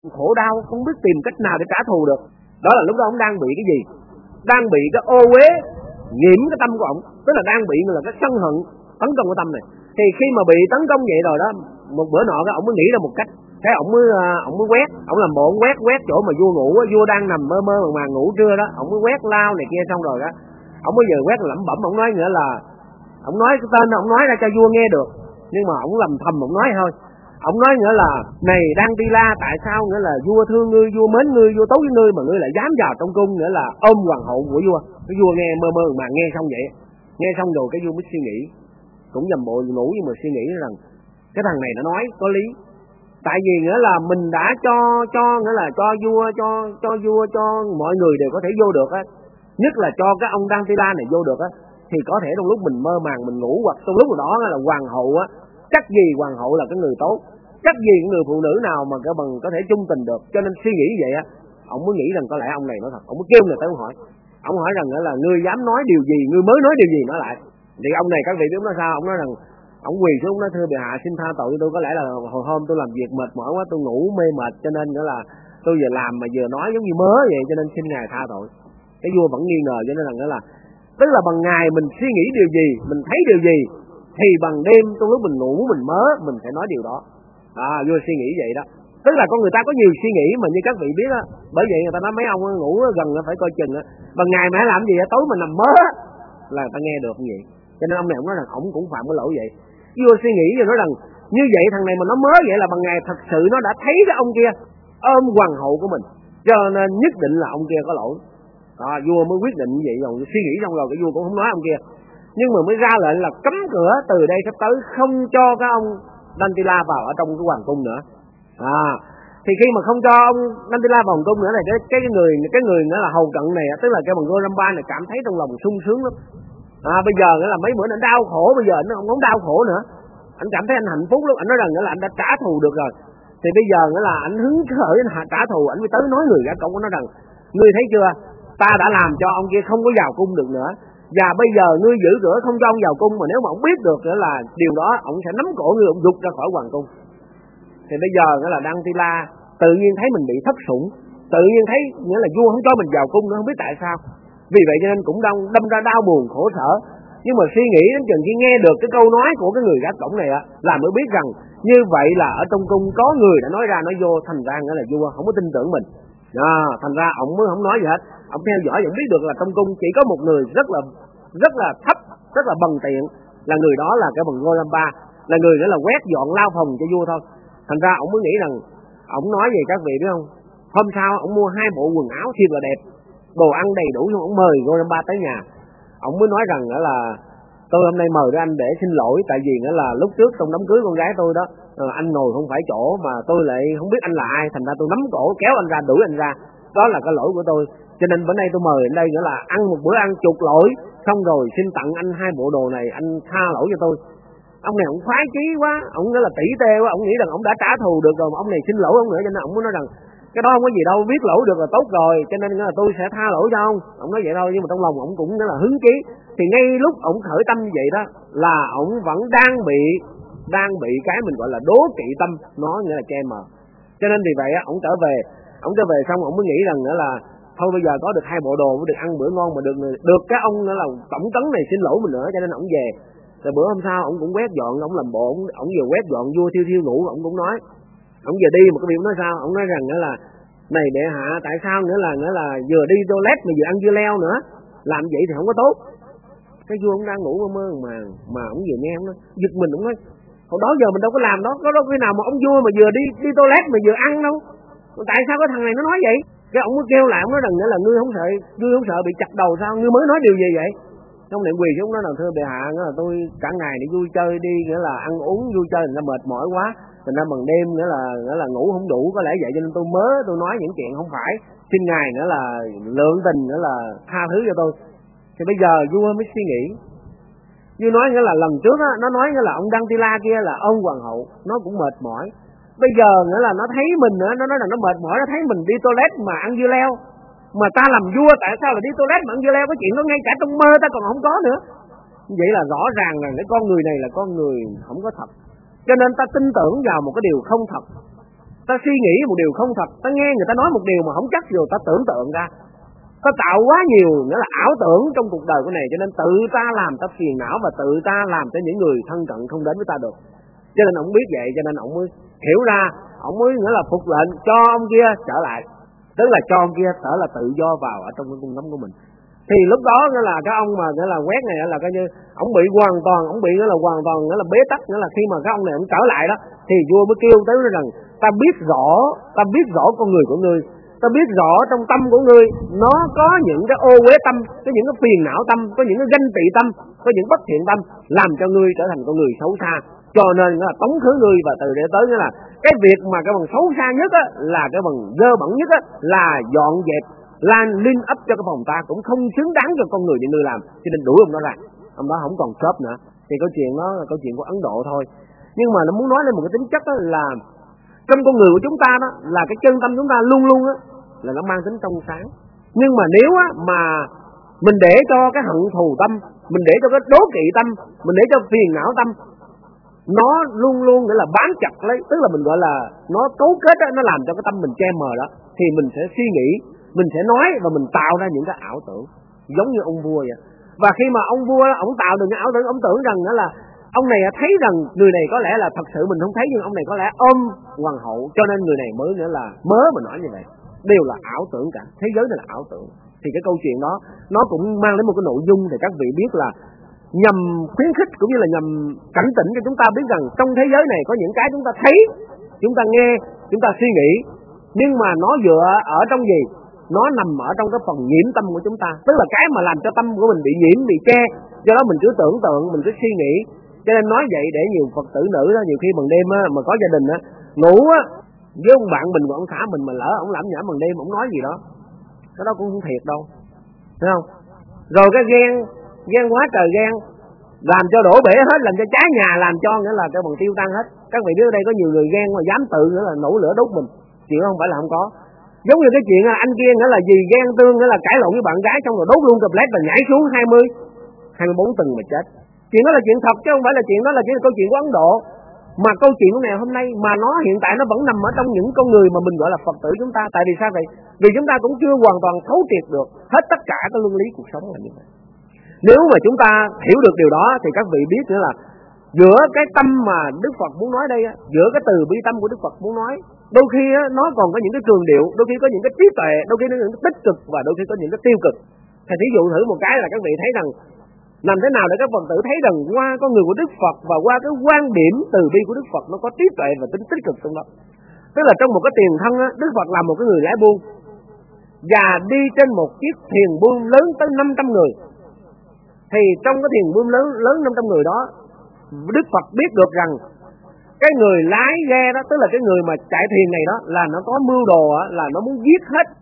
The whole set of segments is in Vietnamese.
khổ đau, không biết tìm cách nào để trả thù được. Đó là lúc đó ông đang bị cái gì? Đang bị cái ô uế nhiễm cái tâm của ông, tức là đang bị là cái sân hận tấn công cái tâm này. Thì khi mà bị tấn công vậy rồi đó, một bữa nọ ông mới nghĩ ra một cách. Thế ông mới quét, ông làm bộ ông quét chỗ mà vua ngủ, vua đang nằm mơ màng ngủ trưa đó, ông mới quét lao này kia xong rồi đó, ông mới vừa quét lẩm bẩm, ông nói nghĩa là ông nói cái tên ông nói ra cho vua nghe được, nhưng mà ông lầm thầm ông nói thôi. Ông nói nghĩa là này Đan Ti La, tại sao nghĩa là vua thương ngươi, vua mến ngươi, vua tốt với ngươi mà ngươi lại dám vào trong cung nghĩa là ôm hoàng hậu của vua. Cái vua nghe mơ mà nghe xong vậy, nghe xong rồi cái vua mới suy nghĩ, cũng nhầm bộ ngủ nhưng mà suy nghĩ rằng cái thằng này nó nói có lý. Tại vì nghĩa là mình đã cho nghĩa là cho vua cho mọi người đều có thể vô được á, nhất là cho cái ông Đan Ti La này vô được á, thì có thể trong lúc mình mơ màng mình ngủ hoặc trong lúc đó là hoàng hậu á, chắc gì hoàng hậu là cái người tốt, chắc gì cái người phụ nữ nào mà cái bằng có thể chung tình được. Cho nên suy nghĩ vậy á, ông mới nghĩ rằng có lẽ ông này nói thật. Ông mới kêu người tới ông hỏi rằng là ngươi dám nói điều gì, ngươi mới nói điều gì nói lại. Thì ông này các vị biết nói sao? Ông nói rằng ông quỳ xuống nói thưa bệ hạ xin tha tội cho tôi, có lẽ là hồi hôm tôi làm việc mệt mỏi quá, tôi ngủ mê mệt cho nên nữa là tôi vừa làm mà vừa nói giống như mớ vậy, cho nên xin ngài tha tội. Cái vua vẫn nghi ngờ, cho nên rằng là tức là bằng ngày mình suy nghĩ điều gì, mình thấy điều gì thì bằng đêm trong lúc mình ngủ mình mớ mình phải nói điều đó. Vua suy nghĩ vậy đó. Tức là con người ta có nhiều suy nghĩ mà như các vị biết á, bởi vậy người ta nói mấy ông ngủ gần phải coi chừng á, bằng ngày mà làm gì á, tối mình nằm mớ là người ta nghe được như vậy. Cho nên ông này ông nói rằng ông cũng phạm cái lỗi vậy. Vua suy nghĩ rồi nói rằng như vậy thằng này mà nó mớ vậy là bằng ngày thật sự nó đã thấy cái ông kia ôm hoàng hậu của mình, cho nên nhất định là ông kia có lỗi. Vua mới quyết định như vậy rồi, suy nghĩ xong rồi cái vua cũng không nói ông kia, nhưng mà mới ra lệnh là cấm cửa từ đây sắp tới không cho cái ông Đan Ti La vào ở trong cái hoàng cung nữa. Thì khi mà không cho ông Đan Ti La vào hoàng cung nữa này, cái người nữa là hầu cận này, tức là cái bằng Goramba này cảm thấy trong lòng sung sướng lắm. Bây giờ nghĩa là mấy bữa anh đau khổ, bây giờ anh không đau khổ nữa, anh cảm thấy anh hạnh phúc lắm. Anh nói rằng nghĩa là anh đã trả thù được rồi, thì bây giờ nghĩa là anh hứng khởi anh trả thù, anh mới tới nói người gã cổng, nói rằng ngươi thấy chưa, ta đã làm cho ông kia không có vào cung được nữa, và bây giờ ngươi giữ cửa không cho ông vào cung, mà nếu mà ông biết được nghĩa là điều đó, ông sẽ nắm cổ ngươi, ông giục ra khỏi hoàng cung. Thì bây giờ nghĩa là Đan Ti La tự nhiên thấy mình bị thất sủng, tự nhiên thấy nghĩa là vua không cho mình vào cung nữa, không biết tại sao. Vì vậy cho nên cũng đâm ra đau buồn khổ sở. Nhưng mà suy nghĩ đến chừng khi nghe được cái câu nói của cái người gác cổng này á, là mới biết rằng như vậy là ở trong cung có người đã nói ra nói vô, thành ra nghĩa là vua không có tin tưởng mình. Thành ra ông mới không nói gì hết. Ông theo dõi vẫn biết được là trong cung chỉ có một người rất là thấp, rất là bằng tiện, là người đó là cái bằng Goramba, là người đó là quét dọn lao phòng cho vua thôi. Thành ra ông mới nghĩ rằng, ông nói gì các vị biết không? Hôm sau ông mua 2 bộ quần áo thiệt là đẹp, đồ ăn đầy đủ, xong ông mời Goramba tới nhà. Ông mới nói rằng là tôi hôm nay mời anh để xin lỗi, tại vì nghĩa là lúc trước trong đám cưới con gái tôi đó, anh ngồi không phải chỗ mà tôi lại không biết anh là ai, thành ra tôi nắm cổ kéo anh ra, đuổi anh ra, đó là cái lỗi của tôi. Cho nên bữa nay tôi mời anh đây nghĩa là ăn một bữa ăn chuộc lỗi, xong rồi xin tặng anh 2 bộ đồ này, anh tha lỗi cho tôi. Ông này ông khoái chí quá, ông nói là tỉ tê quá, ông nghĩ rằng ông đã trả thù được rồi mà ông này xin lỗi ông nữa, cho nên ông mới nói rằng cái đó không có gì đâu, biết lỗi được là tốt rồi, cho nên là tôi sẽ tha lỗi cho ông. Ông nói vậy thôi, nhưng mà trong lòng ông cũng rất là hứng chí. Thì ngay lúc ông khởi tâm như vậy đó là ông vẫn đang bị cái mình gọi là đố kỵ tâm, nó nghĩa là che mờ. Cho nên vì vậy ông trở về xong ông mới nghĩ rằng nữa là thôi bây giờ có được 2 bộ đồ, mới được ăn bữa ngon, mà được cái ông nữa là tổng trấn này xin lỗi mình nữa, cho nên ông về. Rồi bữa hôm sau ông cũng quét dọn, ông làm bộ ông vừa quét dọn vua thiêu ngủ, ông cũng nói, ông vừa đi một cái việc nói sao, ông nói rằng nữa là này đệ hạ, tại sao nữa là vừa đi toilet mà vừa ăn dưa leo nữa, làm vậy thì không có tốt. Cái vua ông đang ngủ mơ mà ông vừa nghe ông nói giật mình, ông nói hồi đó giờ mình đâu có làm đó, có đâu khi nào mà ông vua mà vừa đi toilet mà vừa ăn đâu, tại sao cái thằng này nó nói vậy? Cái ông mới kêu lại, ông nói rằng nữa là ngươi không sợ bị chặt đầu sao, ngươi mới nói điều gì vậy? Ông này quỳ xuống nói rằng thưa bệ hạ, là tôi cả ngày đi vui chơi đi, nghĩa là ăn uống vui chơi là mệt mỏi quá, thành ra bằng đêm nghĩa là ngủ không đủ, có lẽ vậy cho nên tôi nói những chuyện không phải, xin ngài nữa là lượng tình nữa là tha thứ cho tôi. Thì bây giờ vua mới suy nghĩ, vua nói nghĩa là lần trước á, nó nói nghĩa là ông Đan Ti La kia là ông hoàng hậu, nó cũng mệt mỏi. Bây giờ nghĩa là nó thấy mình nữa, nó nói là nó mệt mỏi, nó thấy mình đi toilet mà ăn dưa leo, mà ta làm vua tại sao là đi toilet mà ăn dưa leo, cái chuyện đó ngay cả trong mơ ta còn không có nữa. Vậy là rõ ràng là cái con người này là con người không có thật, cho nên ta tin tưởng vào một cái điều không thật. ta suy nghĩ một điều không thật, ta nghe người ta nói một điều mà không chắc rồi ta tưởng tượng ra. Ta tạo quá nhiều nghĩa là ảo tưởng trong cuộc đời của này, cho nên tự ta làm ta phiền não và tự ta làm cho những người thân cận không đến với ta được. Cho nên ông biết vậy, cho nên ông mới hiểu ra, ông mới nghĩa là phục lệnh cho ông kia trở lại, tức là cho ông kia trở là tự do vào ở trong cái cung tấm của mình. Thì lúc đó nghĩa là cái ông mà nghĩa là quét này là coi như ông bị hoàn toàn, ông bị nghĩa là hoàn toàn nghĩa là bế tắc, nghĩa là khi mà cái ông này ông trở lại đó thì vua mới kêu tới rằng ta biết rõ con người của ngươi, ta biết rõ trong tâm của ngươi nó có những cái ô uế tâm, có những cái phiền não tâm, có những cái ganh tị tâm, có những bất thiện tâm làm cho ngươi trở thành con người xấu xa. Cho nên là tống khứ ngươi, và từ để tới nghĩa là cái việc mà cái bằng xấu xa nhất á, là cái bằng dơ bẩn nhất á, là dọn dẹp lan linh ấp cho cái phòng ta, cũng không xứng đáng cho con người như ngươi làm, cho nên đuổi ông đó ra. Ông đó không còn shop nữa. Thì câu chuyện đó là câu chuyện của Ấn Độ thôi, nhưng mà nó muốn nói lên một cái tính chất đó là trong con người của chúng ta đó, là cái chân tâm chúng ta luôn luôn á là nó mang tính trong sáng. Nhưng mà nếu á mà mình để cho cái hận thù tâm, mình để cho cái đố kỵ tâm, mình để cho phiền não tâm nó luôn luôn nghĩa là bám chặt lấy, tức là mình gọi là nó cấu kết đó, nó làm cho cái tâm mình che mờ đó, thì mình sẽ suy nghĩ, mình sẽ nói và mình tạo ra những cái ảo tưởng giống như ông vua vậy. Và khi mà ông vua ông tạo được những ảo tưởng, ông tưởng rằng đó là ông này thấy rằng người này có lẽ là thật sự mình không thấy, nhưng ông này có lẽ ôm hoàng hậu, cho nên người này mới nữa là mớ mà nói như vậy. Đều là ảo tưởng cả, thế giới này là ảo tưởng. Thì cái câu chuyện đó nó cũng mang đến một cái nội dung để các vị biết là nhằm khuyến khích cũng như là nhằm cảnh tỉnh cho chúng ta biết rằng trong thế giới này có những cái chúng ta thấy, chúng ta nghe, chúng ta suy nghĩ, nhưng mà nó dựa ở trong gì? Nó nằm ở trong cái phần nhiễm tâm của chúng ta, tức là cái mà làm cho tâm của mình bị nhiễm, bị che. Do đó mình cứ tưởng tượng, mình cứ suy nghĩ. Cho nên nói vậy để nhiều Phật tử nữ đó, nhiều khi bằng đêm á, mà có gia đình á, ngủ á với ông bạn mình, ông xã mình mà lỡ ông lẩm nhẩm bằng đêm, ông nói gì đó, cái đó cũng không thiệt đâu, thấy không? Rồi cái ghen quá trời ghen, làm cho đổ bể hết, làm cho cháy nhà, làm cho nghĩa là cái bằng tiêu tan hết. Các vị biết ở đây có nhiều người ghen mà dám tự nghĩa là nổ lửa đốt mình, chuyện đó không phải là không có. Giống như cái chuyện là anh kia nghĩa là vì ghen tương nghĩa là cãi lộn với bạn gái xong rồi đốt luôn cặp lét và nhảy xuống 24 tầng mà chết. Chuyện đó là chuyện thật chứ không phải là chuyện đó là chỉ là câu chuyện của Ấn Độ. Mà câu chuyện của ngày hôm nay mà nó hiện tại nó vẫn nằm ở trong những con người mà mình gọi là Phật tử chúng ta. Tại vì sao vậy? Vì chúng ta cũng chưa hoàn toàn thấu triệt được hết tất cả các luân lý cuộc sống là như vậy. Nếu mà chúng ta hiểu được điều đó thì các vị biết nữa là giữa cái tâm mà Đức Phật muốn nói đây, giữa cái từ bi tâm của Đức Phật muốn nói, đôi khi nó còn có những cái cường điệu, đôi khi có những cái trí tuệ, đôi khi có những cái tích cực và đôi khi có những cái tiêu cực. Thì thí dụ thử một cái là các vị thấy rằng làm thế nào để các Phật tử thấy rằng qua con người của Đức Phật và qua cái quan điểm từ bi của Đức Phật nó có trí tuệ và tính tích cực trong đó. Tức là trong một cái tiền thân Đức Phật là một cái người lái buôn và đi trên một chiếc thuyền buôn lớn tới 500 người. Thì trong cái thuyền buôn lớn 500 người đó, Đức Phật biết được rằng cái người lái ghe đó, tức là cái người mà chạy thuyền này đó, là nó có mưu đồ là nó muốn giết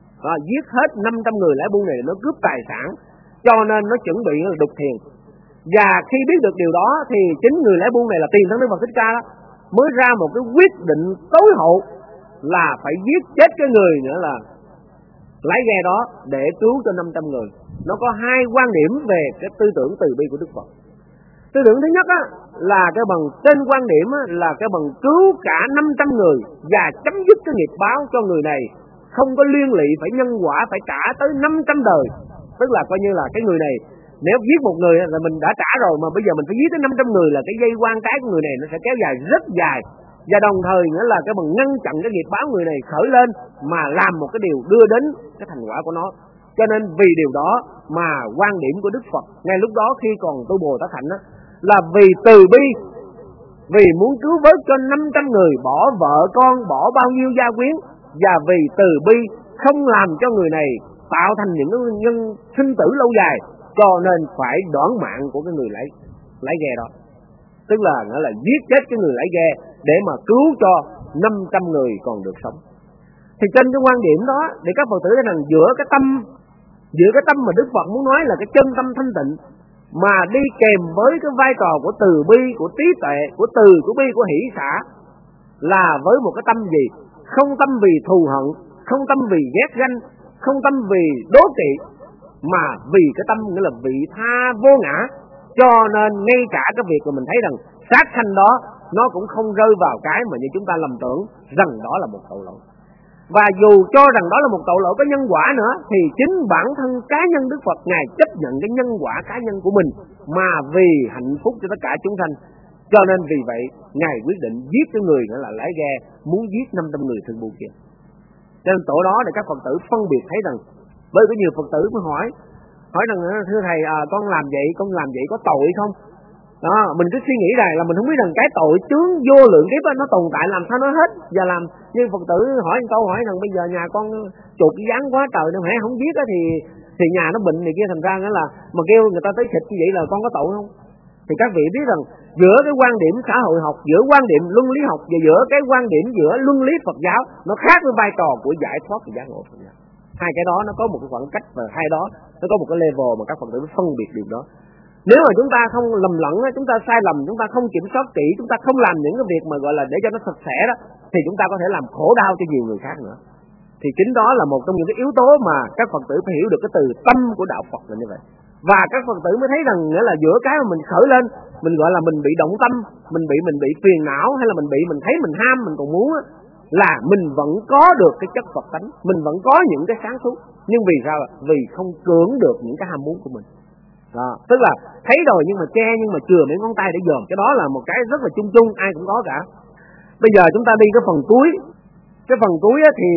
hết 500 người lái buôn này, nó cướp tài sản, cho nên nó chuẩn bị đục thuyền. Và khi biết được điều đó thì chính người lái buôn này là tiền thân Đức Phật Thích Ca đó mới ra một cái quyết định tối hậu là phải giết chết cái người nữa là lái ghe đó để cứu cho 500 người. Nó có hai quan điểm về cái tư tưởng từ bi của Đức Phật. Tư tưởng thứ nhất là cái bằng trên quan điểm là cái bằng cứu cả 500 người và chấm dứt cái nghiệp báo cho người này không có liên lụy phải nhân quả phải trả tới 500 đời. Tức là coi như là cái người này nếu giết một người là mình đã trả rồi, mà bây giờ mình phải giết tới 500 người là cái dây quan cái của người này nó sẽ kéo dài rất dài. Và đồng thời nữa là cái bằng ngăn chặn cái nghiệp báo người này khởi lên mà làm một cái điều đưa đến cái thành quả của nó. Cho nên vì điều đó mà quan điểm của Đức Phật ngay lúc đó khi còn tu Bồ Tát Hạnh là vì từ bi, vì muốn cứu vớt cho 500 người, bỏ vợ con, bỏ bao nhiêu gia quyến, và vì từ bi không làm cho người này tạo thành những nhân sinh tử lâu dài, cho nên phải đoản mạng của cái người lái ghe đó. Tức là nghĩa là giết chết cái người lái ghe để mà cứu cho 500 người còn được sống. Thì trên cái quan điểm đó để các Phật tử thấy rằng giữa cái tâm mà Đức Phật muốn nói là cái chân tâm thanh tịnh mà đi kèm với cái vai trò của từ bi, của trí tuệ, của từ, của bi, của hỷ xả, là với một cái tâm gì? Không tâm vì thù hận, không tâm vì ghét ganh, không tâm vì đố kỵ, mà vì cái tâm nghĩa là vị tha vô ngã. Cho nên ngay cả cái việc mà mình thấy rằng sát sanh đó nó cũng không rơi vào cái mà như chúng ta lầm tưởng rằng đó là một tội lỗi. Và dù cho rằng đó là một tội lỗi có nhân quả nữa, thì chính bản thân cá nhân Đức Phật Ngài chấp nhận cái nhân quả cá nhân của mình mà vì hạnh phúc cho tất cả chúng sanh. Cho nên vì vậy Ngài quyết định giết cái người nữa là lái ghe muốn giết 500 người thương buôn kia. Cho nên tổ đó để các Phật tử phân biệt thấy rằng, bởi có nhiều Phật tử mới hỏi rằng thưa thầy, con làm vậy có tội không? Đó, mình cứ suy nghĩ là mình không biết rằng cái tội chướng vô lượng kiếp nó tồn tại làm sao nó hết. Và làm như Phật tử hỏi một câu hỏi rằng bây giờ nhà con chuột dán quá trời nên hãy không giết thì nhà nó bệnh này kia, thành ra nữa là mà kêu người ta tới xịt như vậy là con có tội không? Thì các vị biết rằng giữa cái quan điểm xã hội học, giữa quan điểm luân lý học và giữa cái quan điểm giữa luân lý Phật giáo, nó khác với vai trò của giải thoát và giác ngộ Phật giáo. Hai cái đó nó có một cái khoảng cách, và hai đó nó có một cái level mà các Phật tử phân biệt điều đó. Nếu mà chúng ta không lầm lẫn, chúng ta sai lầm, chúng ta không kiểm soát kỹ, chúng ta không làm những cái việc mà gọi là để cho nó sạch sẽ đó, thì chúng ta có thể làm khổ đau cho nhiều người khác nữa. Thì chính đó là một trong những cái yếu tố mà các Phật tử phải hiểu được cái từ tâm của đạo Phật là như vậy. Và các Phật tử mới thấy rằng nghĩa là giữa cái mà mình khởi lên, mình gọi là mình bị động tâm, mình bị phiền não, hay là mình thấy mình ham, mình còn muốn là mình vẫn có được cái chất Phật tánh, mình vẫn có những cái sáng suốt. Nhưng vì sao? Vì không cưỡng được những cái ham muốn của mình. Đó, tức là thấy rồi nhưng mà che, nhưng mà chừa mấy ngón tay để dòm. Cái đó là một cái rất là chung chung, ai cũng có cả. Bây giờ chúng ta đi cái phần cuối. Cái phần cuối thì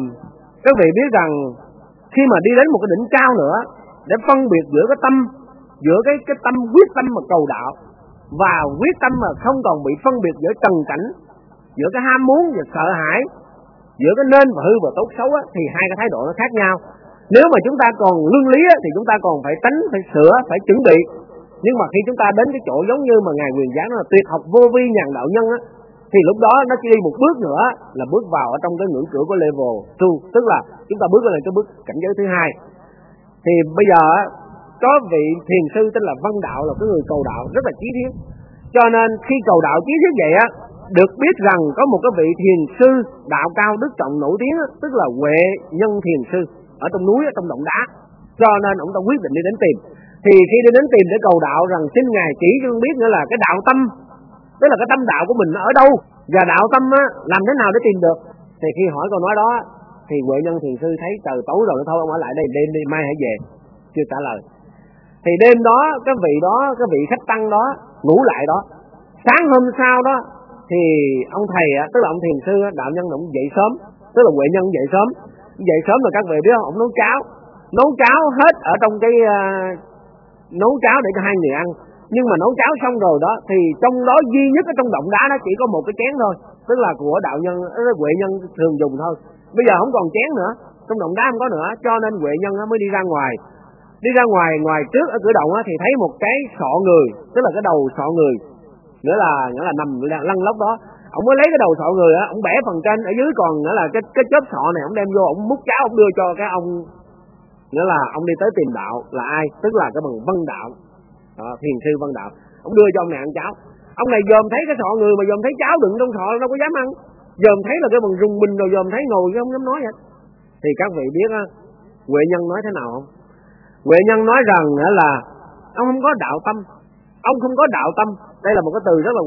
các vị biết rằng khi mà đi đến một cái đỉnh cao nữa, để phân biệt giữa cái tâm, giữa cái tâm quyết tâm mà cầu đạo và quyết tâm mà không còn bị phân biệt giữa trần cảnh, giữa cái ham muốn và sợ hãi, giữa cái nên và hư và tốt xấu thì hai cái thái độ nó khác nhau. Nếu mà chúng ta còn luân lý thì chúng ta còn phải tránh, phải sửa, phải chuẩn bị. Nhưng mà khi chúng ta đến cái chỗ giống như mà Ngài Quyền giảng là tuyệt học vô vi nhàn đạo nhân thì lúc đó nó chỉ đi một bước nữa là bước vào ở trong cái ngưỡng cửa của level 2, tức là chúng ta bước lên cái bước cảnh giới thứ hai. Thì bây giờ có vị thiền sư tên là Văn Đạo, là cái người cầu đạo rất là chí thiết. Cho nên khi cầu đạo chí thiết vậy được biết rằng có một cái vị thiền sư đạo cao đức trọng nổi tiếng tức là Huệ Nhân Thiền Sư ở trong núi, ở trong động đá. Cho nên ông ta quyết định đi đến tìm. Thì khi đi đến tìm để cầu đạo rằng xin Ngài chỉ cho biết nữa là cái đạo tâm, tức là cái tâm đạo của mình nó ở đâu, và đạo tâm làm thế nào để tìm được. Thì khi hỏi câu nói đó thì Huệ Nhân Thiền Sư thấy trời tối rồi, thôi ông ở lại đây đêm đi, mai hãy về. Chưa trả lời. Thì đêm đó cái vị khách tăng đó ngủ lại đó. Sáng hôm sau đó thì ông thầy tức là ông thiền sư đạo nhân ông dậy sớm, tức là Huệ Nhân dậy sớm là các vị biết không, ông nấu cháo hết ở trong cái nấu cháo để cho hai người ăn. Nhưng mà nấu cháo xong rồi đó thì trong đó duy nhất ở trong động đá nó chỉ có một cái chén thôi, tức là của đạo nhân Huệ Nhân thường dùng thôi. Bây giờ không còn chén nữa, trong động đá không có nữa, cho nên Huệ Nhân mới đi ra ngoài. Ngoài trước ở cửa động thì thấy một cái sọ người, tức là cái đầu sọ người, nghĩa là nằm lăn lóc đó. Ông mới lấy cái đầu sọ người ông bẻ phần trên, ở dưới còn nghĩa là cái chớp sọ này ông đem vô, ông múc cháo ông đưa cho cái ông, nghĩa là ông đi tới tìm đạo là ai, tức là cái bằng Văn Đạo, thiền sư Văn Đạo. Ông đưa cho ông này ăn cháo. Ông này dòm thấy cái sọ người mà dòm thấy cháo đựng trong sọ đâu có dám ăn, dòm thấy là cái bằng rung mình rồi dòm thấy ngồi chứ không dám nói vậy. Thì các vị biết Huệ Nhân nói thế nào không? Huệ Nhân nói rằng là ông không có đạo tâm. Ông không có đạo tâm. Đây là một cái từ rất là